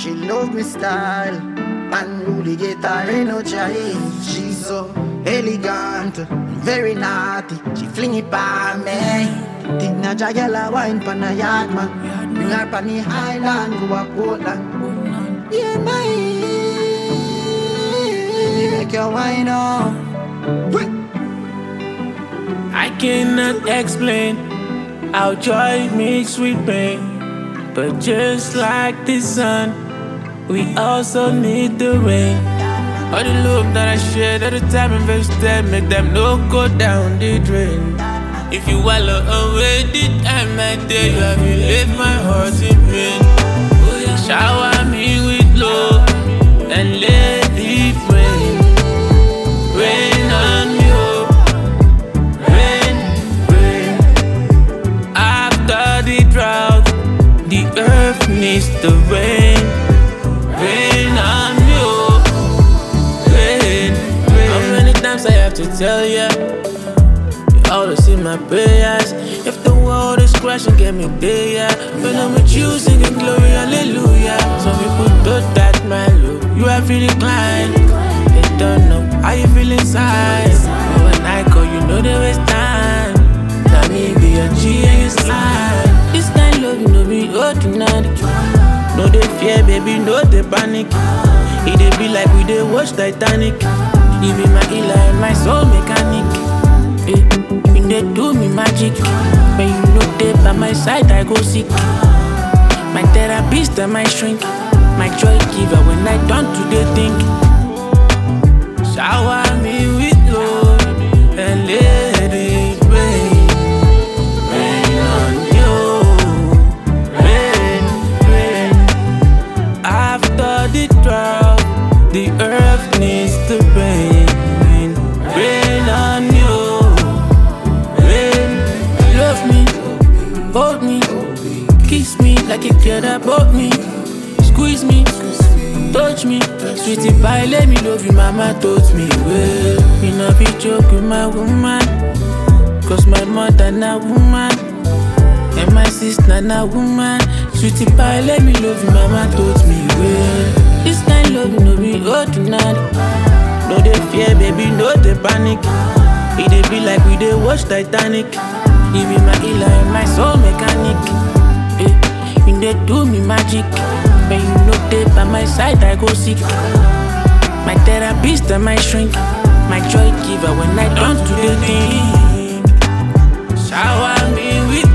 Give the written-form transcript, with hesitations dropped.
She love me style, unruly get her energize. She's so elegant, very naughty. She fling it by me. Think na jagala wine pan a yard man. Bring her pan the Highland, go a Portland. Yeah, man, make your wine up. I cannot explain how joy mixed with pain, but just like the sun, we also need the rain. All the love that I shared, all the time invested, make them no go down the drain. If you wallow away the time I day, you have you left my heart in pain. Shower me with love and let it rain. Rain on you, rain, rain. After the drought, the earth needs the rain. Rain on you, rain, rain. How many times I have to tell ya? You always in my prayers. If the world is crashing, get me there. When I'm with you, singing glory, hallelujah. Some people thought that my love, you have really declined. They don't know how you feel inside. But when I call, you know they waste time. Now me be a G and you slide. This kind of love, you know me ordinary. No they fear, baby, no they panic. It they be like we they watch Titanic. You be my healer and my soul mechanic. You they do me magic. When you know they by my side, I go sick. My therapist and my shrink. My joy giver when I don't do the thing. Shower me with love and let it rain. Rain on you. Rain, rain. After the drought, the earth needs the rain. Rain on you. Rain. Love me, hold me, kiss me like a girl that bought me. Squeeze me, touch me, sweetie pie, let me love you, mama taught me well. Me no be joke with my woman, cause my mother na woman, and my sister na woman. Sweetie pie, let me love you, mama taught me well. This kind of love, you know be ordinary. No they fear, baby, no they panic. It they be like we they watch Titanic. You be my healer and my soul mechanic. You they do me magic. When you know they by my side, I go sick. My therapist and my shrink. My joy giver when I don't do the thing. Shower me with